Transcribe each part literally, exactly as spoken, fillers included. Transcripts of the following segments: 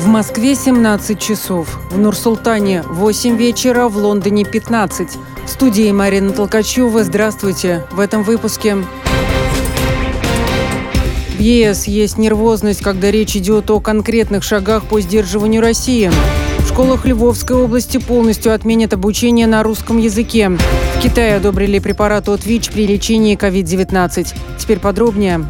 В Москве семнадцать часов, в Нур-Султане восемь вечера, в Лондоне пятнадцать. В студии Марина Толкачева. Здравствуйте. В этом выпуске. В ЕС есть нервозность, когда речь идет о конкретных шагах по сдерживанию России. В школах Львовской области полностью отменят обучение на русском языке. В Китае одобрили препарат от ВИЧ при лечении ковид девятнадцать. Теперь подробнее.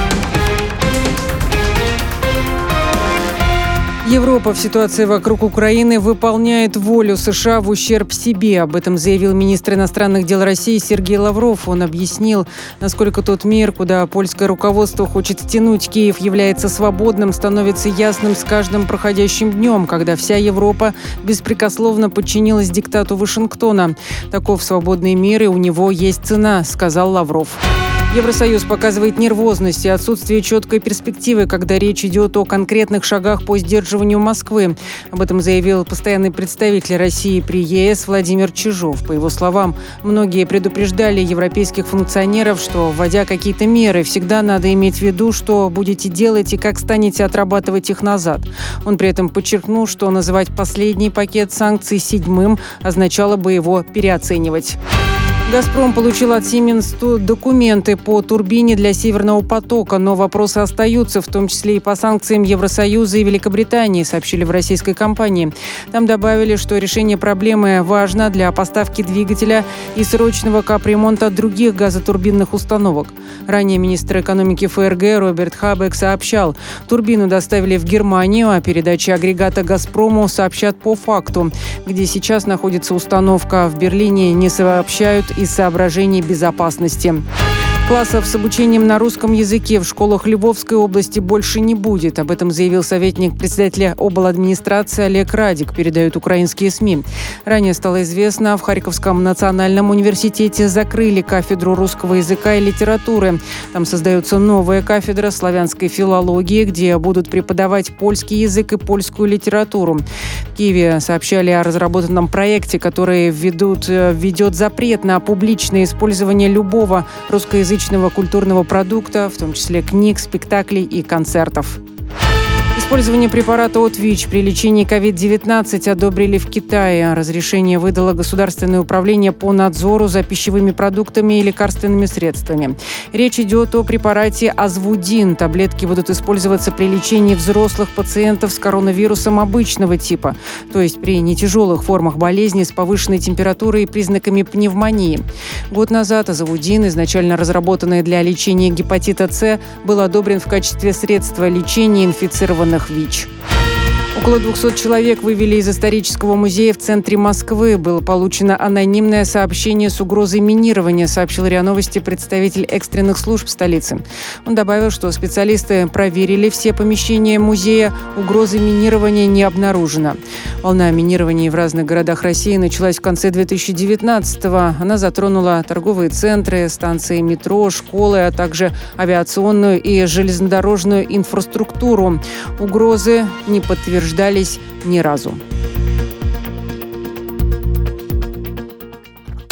Европа в ситуации вокруг Украины выполняет волю США в ущерб себе. Об этом заявил министр иностранных дел России Сергей Лавров. Он объяснил, насколько тот мир, куда польское руководство хочет втянуть Киев, является свободным, становится ясным с каждым проходящим днем, когда вся Европа беспрекословно подчинилась диктату Вашингтона. Таков свободный мир, и у него есть цена, сказал Лавров. Евросоюз показывает нервозность и отсутствие четкой перспективы, когда речь идет о конкретных шагах по сдерживанию Москвы. Об этом заявил постоянный представитель России при ЕС Владимир Чижов. По его словам, многие предупреждали европейских функционеров, что, вводя какие-то меры, всегда надо иметь в виду, что будете делать и как станете отрабатывать их назад. Он при этом подчеркнул, что называть последний пакет санкций седьмым означало бы его переоценивать. «Газпром» получил от «Сименс» документы по турбине для «Северного потока», но вопросы остаются, в том числе и по санкциям Евросоюза и Великобритании, сообщили в российской компании. Там добавили, что решение проблемы важно для поставки двигателя и срочного капремонта других газотурбинных установок. Ранее министр экономики ФРГ Роберт Хабек сообщал, турбину доставили в Германию, а передачи агрегата «Газпрому» сообщат по факту. Где сейчас находится установка в Берлине, не сообщают из соображений безопасности. Классов с обучением на русском языке в школах Львовской области больше не будет. Об этом заявил советник председателя обладминистрации Олег Радик, передают украинские СМИ. Ранее стало известно, в Харьковском национальном университете закрыли кафедру русского языка и литературы. Там создается новая кафедра славянской филологии, где будут преподавать польский язык и польскую литературу. В Киеве сообщали о разработанном проекте, который введут, введет запрет на публичное использование любого русскоязычного культурного продукта, в том числе книг, спектаклей и концертов. Использование препарата от ВИЧ при лечении ковид девятнадцать одобрили в Китае. Разрешение выдало Государственное управление по надзору за пищевыми продуктами и лекарственными средствами. Речь идет о препарате Азвудин. Таблетки будут использоваться при лечении взрослых пациентов с коронавирусом обычного типа, то есть при нетяжелых формах болезни с повышенной температурой и признаками пневмонии. Год назад Азвудин, изначально разработанный для лечения гепатита С, был одобрен в качестве средства лечения инфицированных ВИЧ. Около двухсот человек вывели из исторического музея в центре Москвы. Было получено анонимное сообщение с угрозой минирования, сообщил РИА Новости представитель экстренных служб столицы. Он добавил, что специалисты проверили все помещения музея, угрозы минирования не обнаружено. Волна минирования в разных городах России началась в конце две тысячи девятнадцатого. Она затронула торговые центры, станции метро, школы, а также авиационную и железнодорожную инфраструктуру. Угрозы не подтверждались ни разу.